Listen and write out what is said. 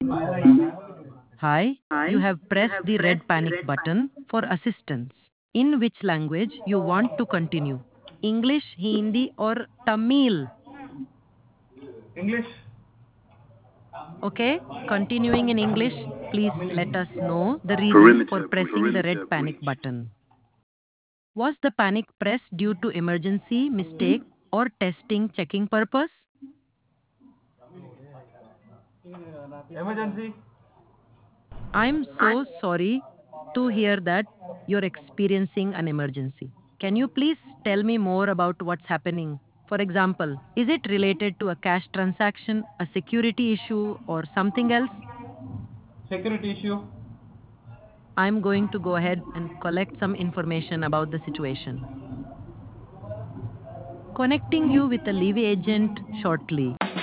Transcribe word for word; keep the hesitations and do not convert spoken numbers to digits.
Hi, you Hi, have you pressed have the pressed red the panic red button. button for assistance. In which language you want to continue? English, Hindi or Tamil? English. Okay, continuing in English, please let us know the reason for Perimeter pressing the breach. red panic button. Was the panic pressed due to emergency, mistake or testing checking purpose? Emergency. I'm so sorry to hear that you're experiencing an emergency. Can you please tell me more about what's happening? For example, is it related to a cash transaction, a security issue, or something else? Security issue. I'm going to go ahead and collect some information about the situation. Connecting you with a Levy agent shortly.